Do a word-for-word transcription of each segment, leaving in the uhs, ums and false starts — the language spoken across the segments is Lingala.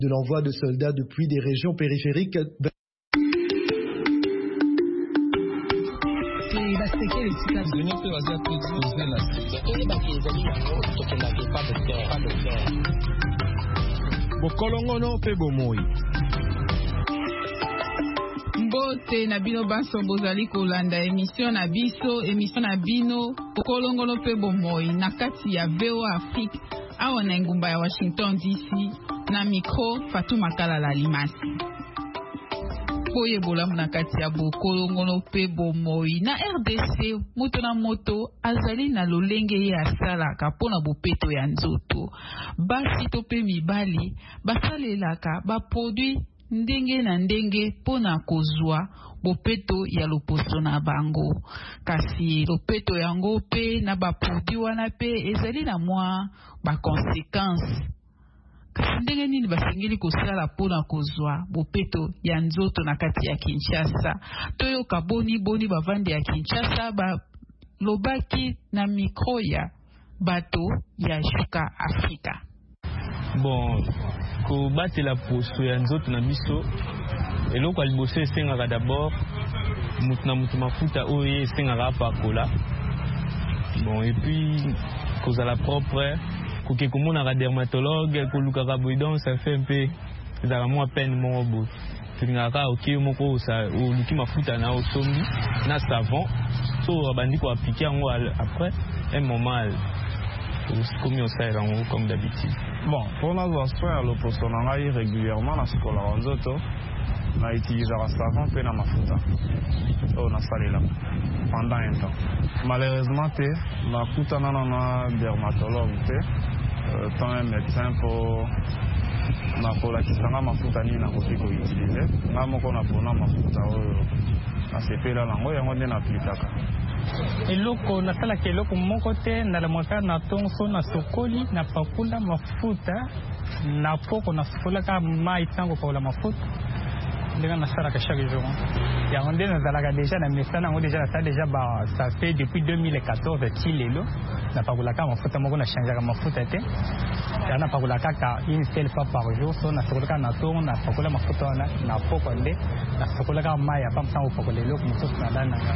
de l'envoi de soldats depuis des régions périphériques. Bokolongono pe bomoi. Mbote na bino baso bozali kolanda émission na biso émission na bino Bokolongono pe bomoi na kati ya V O Afrique awa na ngumba ya Washington D C na micro Fatou Makala la Limasi. Boye bolamu na kati ya Bokolongono pe bomoi na R D C moto na moto azali na lolenge ye asalaka pona bopeto ya nzoto basi to pe mibali basalelaka ba produit ndenge na ndenge pona kozwa bopeto ya loposo na bango kasi lopeto yango pe na ba produit wana pe ezali na mwa ba conséquences kasi ndenge nini basengeli kosala pona kozwa bopeto ya nzoto na kati ya Kinshasa toyoka boni boni bavandi ya Kinshasa ba lobaki na mikro ya bato ya Shuka Afrika. Bon, ko batela poso ya nzoto na biso eloko aliboso esengaka d'abord mutu na mutu mafuta oyo esengaka apakola. Bon, et puis kozala propre koke komonaka dermatologue kolukaka boye donc ça fait un peu ezala mwa peine moko boye tolingaka oke moko oluki mafuta na osombi na savon so abandi koaplike yango après un moment comme on comme d'habitude. Bon, pour nos soins, le poisson en aille régulièrement dans ce qu'on a en zoto, on a utilisé la savon puis la mafuta. On a salé là pendant un temps. Malheureusement, on a tout un dermatologue, tant un médecin pour na kola kisanga mafuta ni na kotiko utiliser. Na moko na pona mafuta o na sepela lango yango nde na aplikaka. Eloko nasalaka eloko moko te nalamwaka na tonso na sokoli na pakula mafuta na poko na sokolaka mai ntango pakola mafuta ndenge nasalaka chaque jour yango nde nazalaka déjà na mesana yango déjà nasala déjà ba ça fait depuis deux mille quatorze ti lelo napakolaka mafuta moko nachangeaka mafuta te ya napakolaka kaka une seule fois par jour so nasokolaka na tongo napakola mafuta wana na poko nde nasokolaka mai apa msango pakola eloko mosusu nadananga.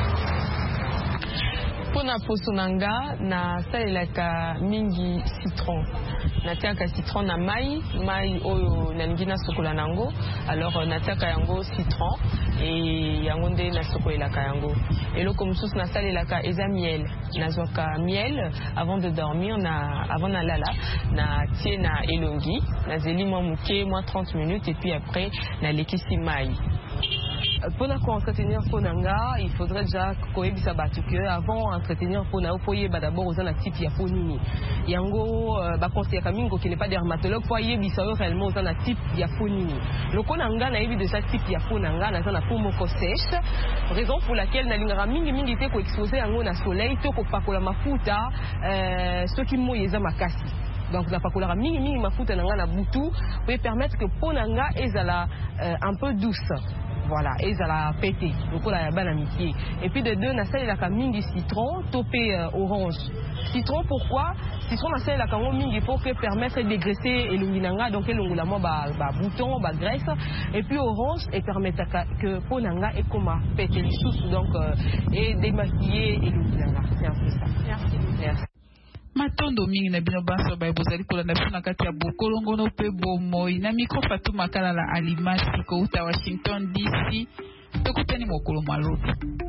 Pona poso nanga na salelaka mingi citron natiaka citron na mai mai oyo nalingi na sokola nango alors natiaka yango citron et yango nde na sokolelaka yango eloko mosusu na salelaka eza miel nazwaka miel avant de dormir na avant na lala na tie na elongi nazeli mwa moke mwa trente minutes et puis après na lekisi mai. Pour entretenir Ponanga, il faudrait déjà koyebisa batu que avant entretenir Ponanga, foyer d'abord aux type ya fonini. Yango ba conseiller kamingo qui n'est pas dermatologue, foyer bisa réellement aux type ya fonini. Le Ponanga na yebi déjà type ya Ponanga na zona pomo ko sèche. Raison pour laquelle na lingara mingi mingi te ko exposer yango na soleil to ko pakola mafuta euh ce qui moyeza makasi. Donc la pakola mingi mingi mafuta nanga na butu pour permettre que Ponanga ezala euh, un peu douce. Voilà, et ça l'a pété. Donc on a bien amitié. Et puis de deux, on a celle la camine du citron, topé euh, orange. Citron pourquoi? Citron on a celle la camine mingi pour que permettre de dégraisser et l'unginanga donc elle l'ungula moi bah bah bouton, bah graisse. Et puis orange et permettre que ponanga et comme pété les sous donc euh, et démaquiller et l'unginanga. C'est un peu ça. Merci. Merci. Matondo mingi na bino baso ba bozali kolanda na kati ya Bokolongono pe bomoi na micro Fatou Makala la Alimasi ko uta Washington D C tokutani mokolo malobi.